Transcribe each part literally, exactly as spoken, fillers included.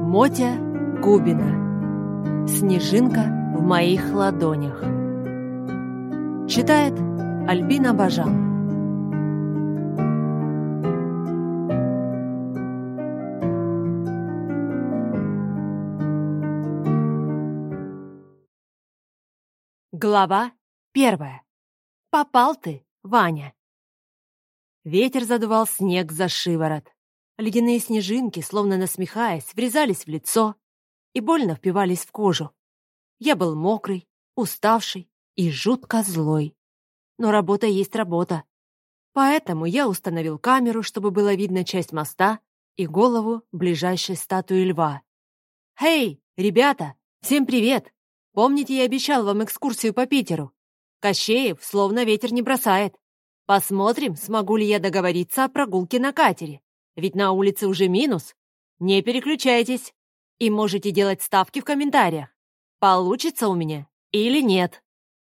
Мотя Губина. «Снежинка в моих ладонях». Читает Альбина Бажан. Глава первая. Попал ты, Ваня. Ветер задувал снег за шиворот. Ледяные снежинки, словно насмехаясь, врезались в лицо и больно впивались в кожу. Я был мокрый, уставший и жутко злой. Но работа есть работа. Поэтому я установил камеру, чтобы было видно часть моста и голову ближайшей статуи льва. «Хей, ребята, всем привет! Помните, я обещал вам экскурсию по Питеру? Кощеев словно ветер не бросает. Посмотрим, смогу ли я договориться о прогулке на катере. Ведь на улице уже минус. Не переключайтесь. И можете делать ставки в комментариях. Получится у меня или нет».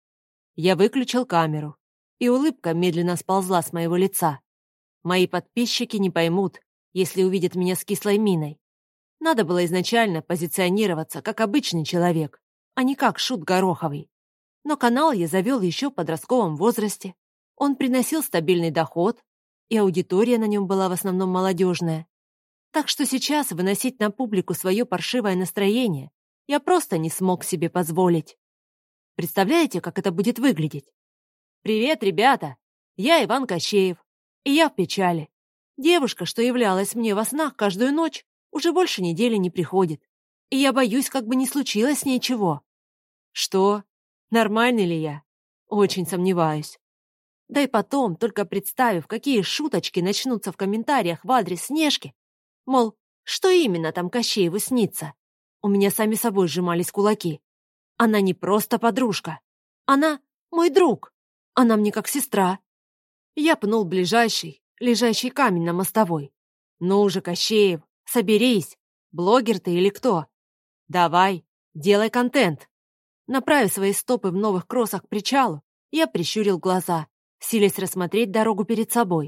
Я выключил камеру, и улыбка медленно сползла с моего лица. Мои подписчики не поймут, если увидят меня с кислой миной. Надо было изначально позиционироваться как обычный человек, а не как шут Гороховый. Но канал я завел еще в подростковом возрасте. Он приносил стабильный доход, и аудитория на нем была в основном молодежная. Так что сейчас выносить на публику свое паршивое настроение я просто не смог себе позволить. Представляете, как это будет выглядеть? «Привет, ребята! Я Иван Кощеев, и я в печали. Девушка, что являлась мне во снах каждую ночь, уже больше недели не приходит, и я боюсь, как бы не случилось с ней чего». Что? Нормальный ли я? Очень сомневаюсь. Да и потом, только представив, какие шуточки начнутся в комментариях в адрес Снежки, мол, что именно там Кощееву снится, у меня сами собой сжимались кулаки. Она не просто подружка. Она мой друг. Она мне как сестра. Я пнул ближайший, лежащий камень на мостовой. Ну уже, Кощеев, соберись. Блогер ты или кто? Давай, делай контент. Направив свои стопы в новых кроссах к причалу, я прищурил глаза, силясь рассмотреть дорогу перед собой.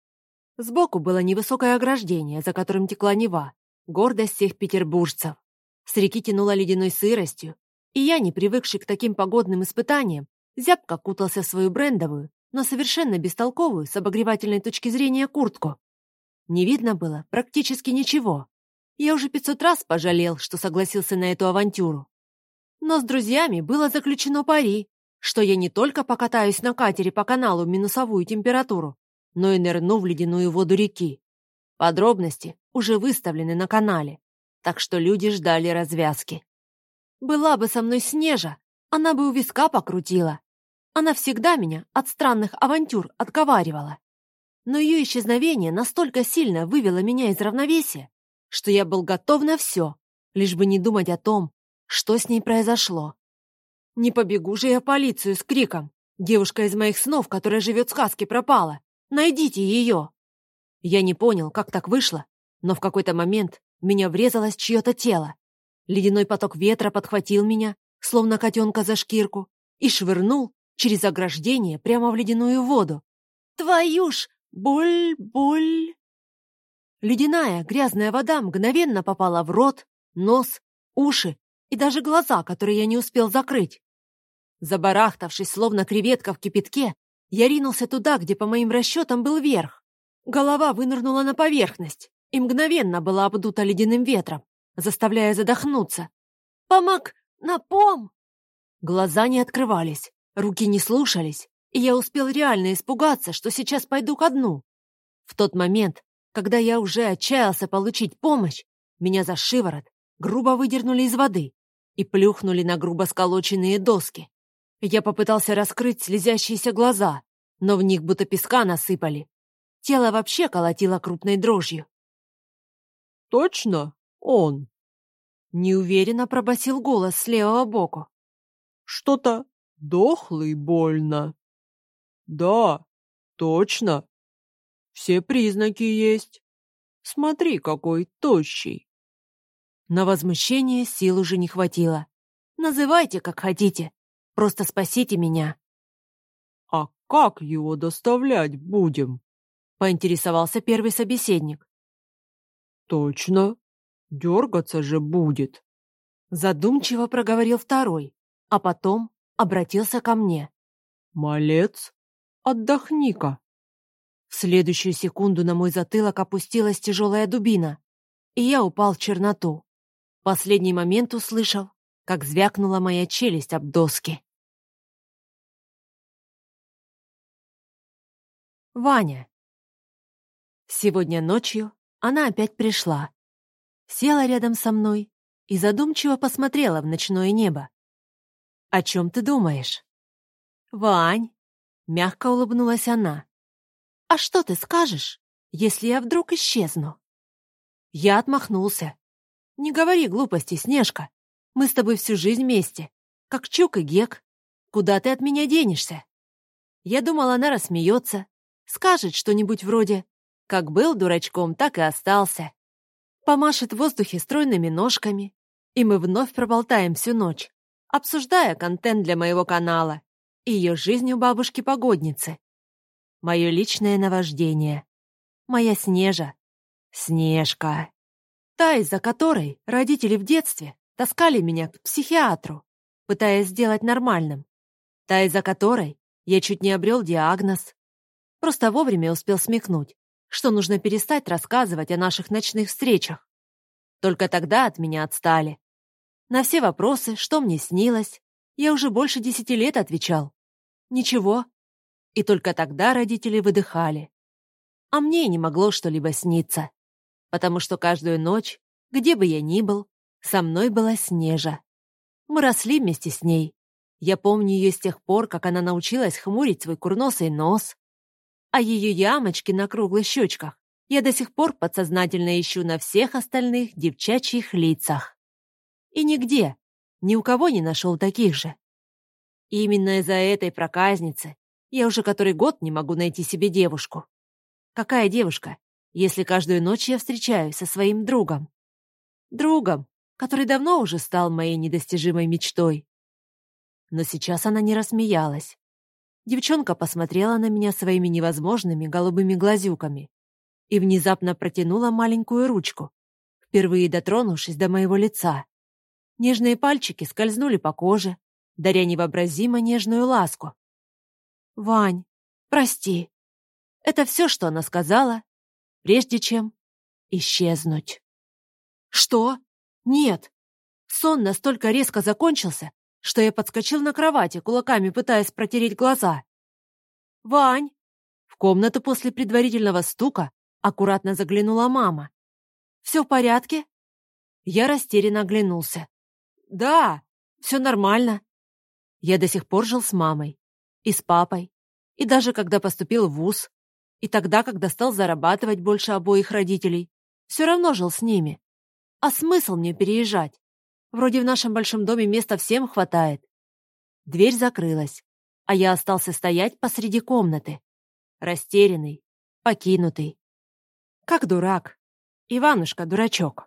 Сбоку было невысокое ограждение, за которым текла Нева, гордость всех петербуржцев. С реки тянуло ледяной сыростью, и я, не привыкший к таким погодным испытаниям, зябко кутался в свою брендовую, но совершенно бестолковую с обогревательной точки зрения куртку. Не видно было практически ничего. Я уже пятьсот раз пожалел, что согласился на эту авантюру. Но с друзьями было заключено пари, что я не только покатаюсь на катере по каналу в минусовую температуру, но и нырну в ледяную воду реки. Подробности уже выставлены на канале, так что люди ждали развязки. Была бы со мной Снежа, она бы у виска покрутила. Она всегда меня от странных авантюр отговаривала. Но ее исчезновение настолько сильно вывело меня из равновесия, что я был готов на все, лишь бы не думать о том, что с ней произошло. Не побегу же я в полицию с криком: «Девушка из моих снов, которая живет в сказке, пропала! Найдите ее!» Я не понял, как так вышло, но в какой-то момент в меня врезалось чье-то тело. Ледяной поток ветра подхватил меня, словно котенка за шкирку, и швырнул через ограждение прямо в ледяную воду. Твою ж, боль, боль! Ледяная грязная вода мгновенно попала в рот, нос, уши и даже глаза, которые я не успел закрыть. Забарахтавшись, словно креветка в кипятке, я ринулся туда, где, по моим расчетам, был верх. Голова вынырнула на поверхность и мгновенно была обдута ледяным ветром, заставляя задохнуться. «Помог! На пом!» Глаза не открывались, руки не слушались, и я успел реально испугаться, что сейчас пойду ко дну. В тот момент, когда я уже отчаялся получить помощь, меня за шиворот грубо выдернули из воды и плюхнули на грубо сколоченные доски. Я попытался раскрыть слезящиеся глаза, но в них будто песка насыпали. Тело вообще колотило крупной дрожью. «Точно он?» — неуверенно пробасил голос с левого боку. «Что-то дохлый больно». «Да, точно. Все признаки есть. Смотри, какой тощий». На возмущение сил уже не хватило. Называйте, как хотите. Просто спасите меня. «А как его доставлять будем?» — поинтересовался первый собеседник. «Точно. Дергаться же будет. Задумчиво проговорил второй, а потом обратился ко мне. Малец, отдохни-ка. В следующую секунду на мой затылок опустилась тяжелая дубина, и я упал в черноту. В последний момент услышал, как звякнула моя челюсть об доски. Ваня. Сегодня ночью она опять пришла. Села рядом со мной и задумчиво посмотрела в ночное небо. «О чем ты думаешь?» «Вань», — мягко улыбнулась она, «а что ты скажешь, если я вдруг исчезну?» Я отмахнулся. «Не говори глупости, Снежка. Мы с тобой всю жизнь вместе, как Чук и Гек. Куда ты от меня денешься?» Я думала, она рассмеется, скажет что-нибудь вроде «как был дурачком, так и остался». Помашет в воздухе стройными ножками, и мы вновь проболтаем всю ночь, обсуждая контент для моего канала и ее жизнь у бабушки-погодницы. Мое личное наваждение. Моя Снежа. Снежка. Та, из-за которой родители в детстве таскали меня к психиатру, пытаясь сделать нормальным. Та, из-за которой я чуть не обрел диагноз. Просто вовремя успел смекнуть, что нужно перестать рассказывать о наших ночных встречах. Только тогда от меня отстали. На все вопросы, что мне снилось, я уже больше десяти лет отвечал. Ничего. И только тогда родители выдыхали. А мне и не могло что-либо сниться, потому что каждую ночь, где бы я ни был, со мной была Снежа. Мы росли вместе с ней. Я помню ее с тех пор, как она научилась хмурить свой курносый нос, а ее ямочки на круглых щечках я до сих пор подсознательно ищу на всех остальных девчачьих лицах. И нигде, ни у кого не нашел таких же. И именно из-за этой проказницы я уже который год не могу найти себе девушку. Какая девушка, если каждую ночь я встречаюсь со своим другом? Другом, который давно уже стал моей недостижимой мечтой. Но сейчас она не рассмеялась. Девчонка посмотрела на меня своими невозможными голубыми глазюками и внезапно протянула маленькую ручку, впервые дотронувшись до моего лица. Нежные пальчики скользнули по коже, даря невообразимо нежную ласку. «Вань, прости». Это все, что она сказала, прежде чем исчезнуть. «Что? Нет». Сон настолько резко закончился, что я подскочил на кровати, кулаками пытаясь протереть глаза. «Вань!» В комнату после предварительного стука аккуратно заглянула мама. «Все в порядке?» Я растерянно оглянулся. «Да, все нормально». Я до сих пор жил с мамой, и с папой, и даже когда поступил в вуз, и тогда, когда стал зарабатывать больше обоих родителей, все равно жил с ними. А смысл мне переезжать? Вроде в нашем большом доме места всем хватает. Дверь закрылась, а я остался стоять посреди комнаты, растерянный, покинутый. Как дурак. Иванушка-дурачок.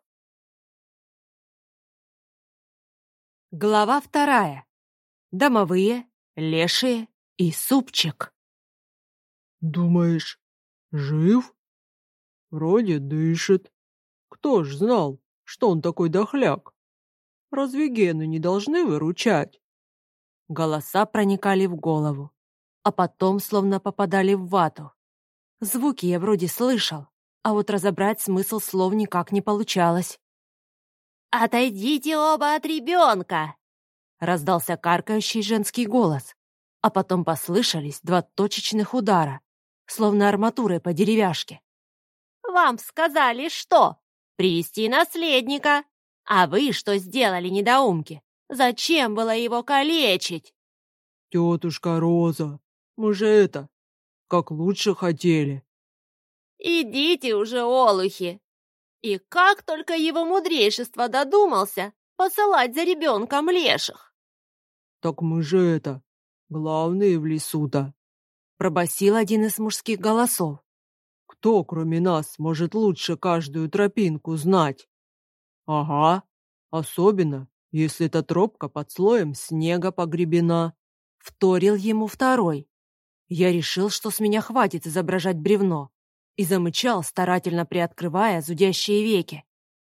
Глава вторая. Домовые, лешие и супчик. Думаешь, жив? Вроде дышит. Кто ж знал, что он такой дохляк? Разве гены не должны выручать? Голоса проникали в голову, а потом словно попадали в вату. Звуки я вроде слышал, а вот разобрать смысл слов никак не получалось. «Отойдите оба от ребенка!» Раздался каркающий женский голос, а потом послышались два точечных удара, словно арматурой по деревяшке. «Вам сказали что? Привести наследника! А вы что сделали, недоумки? Зачем было его калечить?» Тетушка Роза, мы же это, как лучше хотели. «Идите уже, олухи!» И как только его мудрейшество додумался посылать за ребенком леших. Так мы же это, главные в лесу-то. Пробасил один из мужских голосов. Кто, кроме нас, может лучше каждую тропинку знать? Ага, особенно, если эта тропка под слоем снега погребена. Вторил ему второй. Я решил, что с меня хватит изображать бревно, и замычал, старательно приоткрывая зудящие веки.